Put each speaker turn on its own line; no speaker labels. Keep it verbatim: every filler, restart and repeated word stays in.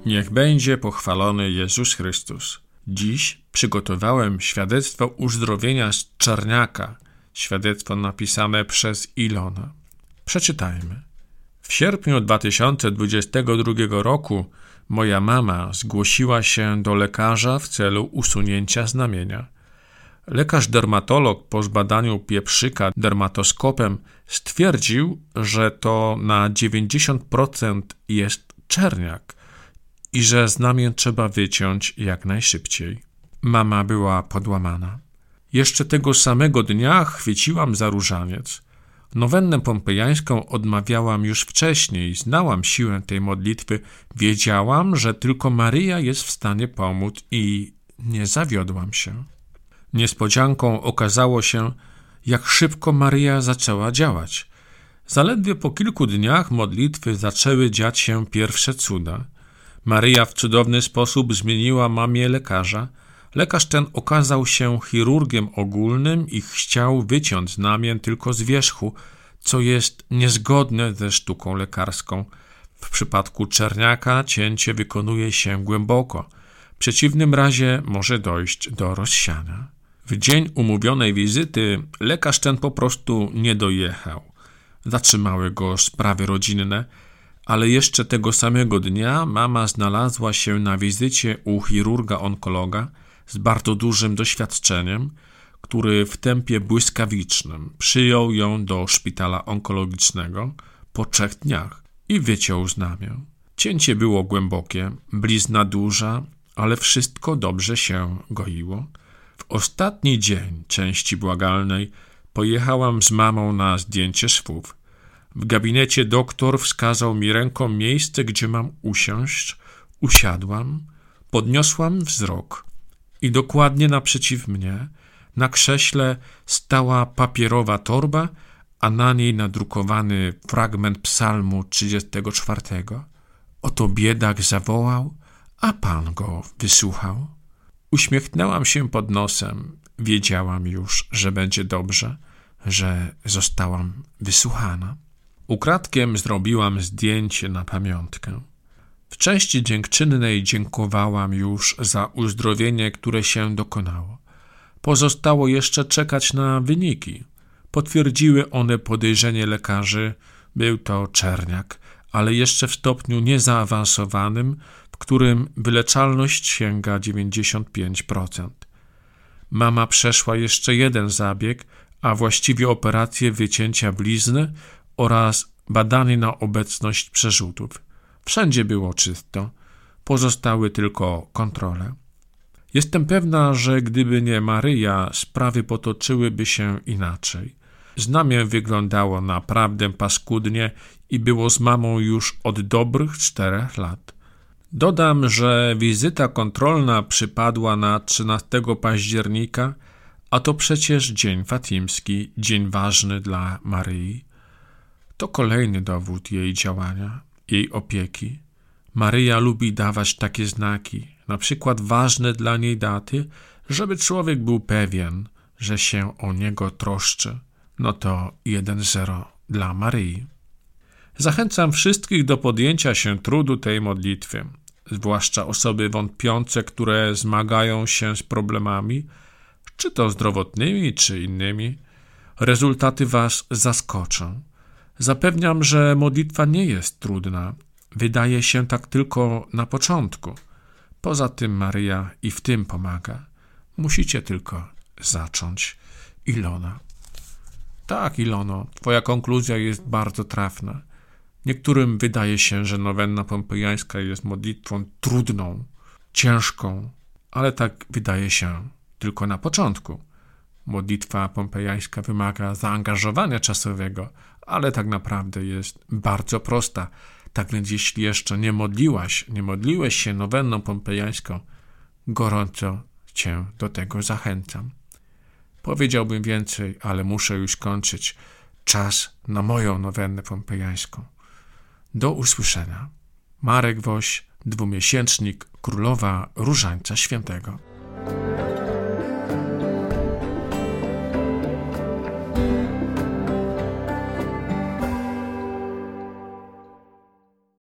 Niech będzie pochwalony Jezus Chrystus. Dziś przygotowałem świadectwo uzdrowienia z czerniaka, świadectwo napisane przez Ilona. Przeczytajmy. W sierpniu dwa tysiące dwudziestego drugiego roku moja mama zgłosiła się do lekarza w celu usunięcia znamienia. Lekarz dermatolog po zbadaniu pieprzyka dermatoskopem stwierdził, że to na dziewięćdziesiąt procent jest czerniak i że znamię trzeba wyciąć jak najszybciej. Mama była podłamana. Jeszcze tego samego dnia chwyciłam za różaniec. Nowennę pompejańską odmawiałam już wcześniej, znałam siłę tej modlitwy, wiedziałam, że tylko Maryja jest w stanie pomóc i nie zawiodłam się. Niespodzianką okazało się, jak szybko Maryja zaczęła działać. Zaledwie po kilku dniach modlitwy zaczęły dziać się pierwsze cuda. Maryja w cudowny sposób zmieniła mamie lekarza. Lekarz ten okazał się chirurgiem ogólnym i chciał wyciąć znamię tylko z wierzchu, co jest niezgodne ze sztuką lekarską. W przypadku czerniaka cięcie wykonuje się głęboko. W przeciwnym razie może dojść do rozsiania. W dzień umówionej wizyty lekarz ten po prostu nie dojechał. Zatrzymały go sprawy rodzinne, ale jeszcze tego samego dnia mama znalazła się na wizycie u chirurga-onkologa z bardzo dużym doświadczeniem, który w tempie błyskawicznym przyjął ją do szpitala onkologicznego po trzech dniach i wyciął znamię. Cięcie było głębokie, blizna duża, ale wszystko dobrze się goiło. W ostatni dzień części błagalnej pojechałam z mamą na zdjęcie szwów. W gabinecie doktor wskazał mi ręką miejsce, gdzie mam usiąść. Usiadłam, podniosłam wzrok i dokładnie naprzeciw mnie na krześle stała papierowa torba, a na niej nadrukowany fragment psalmu trzydziestego czwartego. Oto biedak zawołał, a Pan go wysłuchał. Uśmiechnęłam się pod nosem. Wiedziałam już, że będzie dobrze, że zostałam wysłuchana. Ukradkiem zrobiłam zdjęcie na pamiątkę. W części dziękczynnej dziękowałam już za uzdrowienie, które się dokonało. Pozostało jeszcze czekać na wyniki. Potwierdziły one podejrzenie lekarzy. Był to czerniak, ale jeszcze w stopniu niezaawansowanym, w którym wyleczalność sięga dziewięćdziesiąt pięć procent. Mama przeszła jeszcze jeden zabieg, a właściwie operację wycięcia blizny oraz badanie na obecność przerzutów. Wszędzie było czysto, pozostały tylko kontrole. Jestem pewna, że gdyby nie Maryja, sprawy potoczyłyby się inaczej. Znamię wyglądało naprawdę paskudnie i było z mamą już od dobrych czterech lat. Dodam, że wizyta kontrolna przypadła na trzynastego października, a to przecież dzień fatimski, dzień ważny dla Maryi. To kolejny dowód jej działania, jej opieki. Maryja lubi dawać takie znaki, na przykład ważne dla niej daty, żeby człowiek był pewien, że się o niego troszczy. No to jeden zero dla Maryi. Zachęcam wszystkich do podjęcia się trudu tej modlitwy, zwłaszcza osoby wątpiące, które zmagają się z problemami, czy to zdrowotnymi, czy innymi. Rezultaty was zaskoczą. Zapewniam, że modlitwa nie jest trudna. Wydaje się tak tylko na początku. Poza tym Maryja i w tym pomaga. Musicie tylko zacząć. Ilona. Tak, Ilono, twoja konkluzja jest bardzo trafna. Niektórym wydaje się, że nowenna pompejańska jest modlitwą trudną, ciężką, ale tak wydaje się tylko na początku. Modlitwa pompejańska wymaga zaangażowania czasowego, ale tak naprawdę jest bardzo prosta. Tak więc jeśli jeszcze nie modliłaś, nie modliłeś się nowenną pompejańską, gorąco cię do tego zachęcam. Powiedziałbym więcej, ale muszę już kończyć. Czas na moją nowennę pompejańską. Do usłyszenia. Marek Woś, dwumiesięcznik Królowa Różańca Świętego.